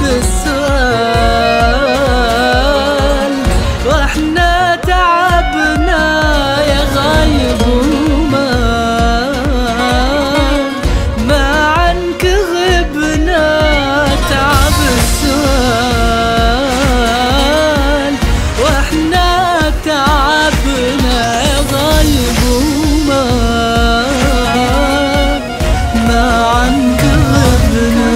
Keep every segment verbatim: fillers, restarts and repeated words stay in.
السؤال، واحنا تعبنا يا غايب وما ما عنك غبنا. تعب السؤال واحنا تعبنا يا غايب وما ما عنك غبنا.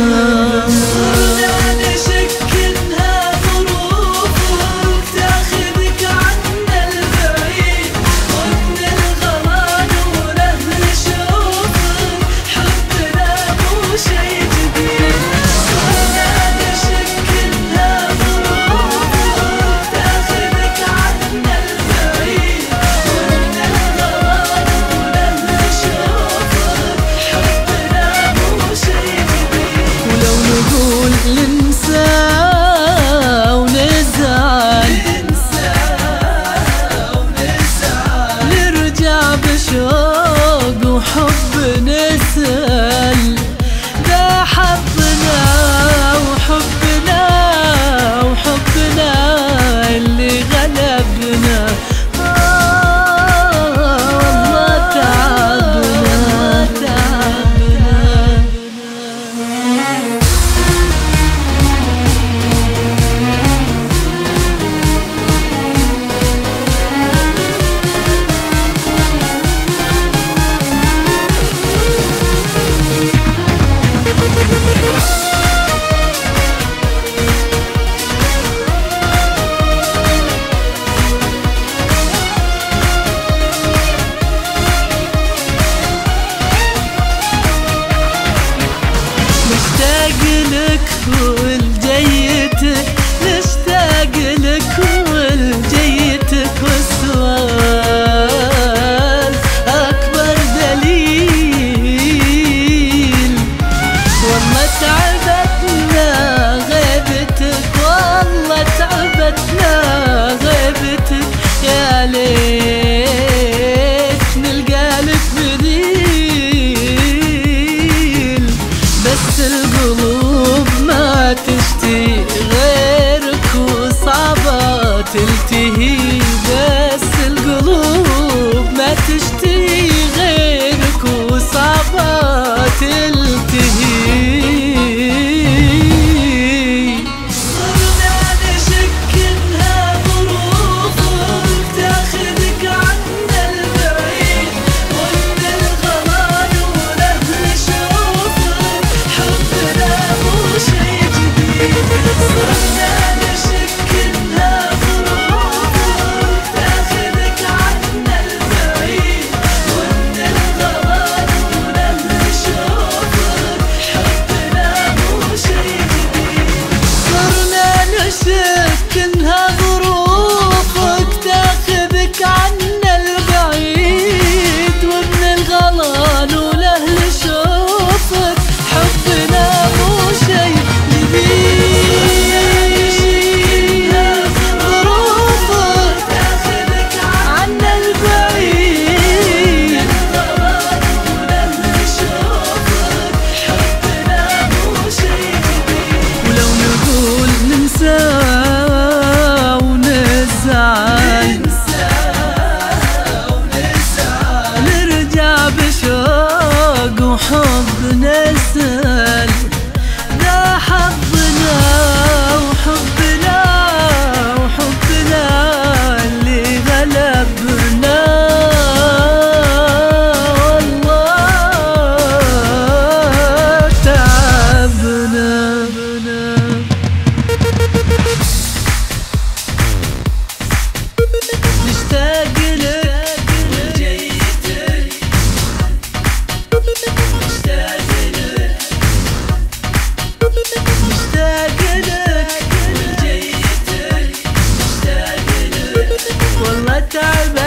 ننسى ونزعل نرجع بشوق وحب نسأل. ده حبنا وحبنا وحبنا اللي غلبنا. والله تعبنا تعبنا. نشتاق لك ولجيتك، نشتاق لك ولجيتك، والسؤال أكبر دليل. والله تعبتنا غيبتك، والله تعبتنا غيبتك. يا ليت نلقى لك بديل، بس القلوب ما تشتي غيرك وصعبة تلتهي. بس القلوب ما تشتي غيرك وصعبة تلتهي. شك انها ظروفك تاخذك عنا البعيد، ومن الغلان ولاهل شوفك حبنا مو شي جديد. ظروفك تاخذك عنا البعيد، ولاهل شوفك حبنا مو شي جديد. ولو نقول ننسى ونزعل نرجع بشوق وحب نسأل. ده حبنا وحبنا وحبنا اللي غلبنا. والله تعبنا. نشتاق لك ولجيتك، نشتاق لك نشتاق لك ولجيتك، نشتاق لك. والله تعب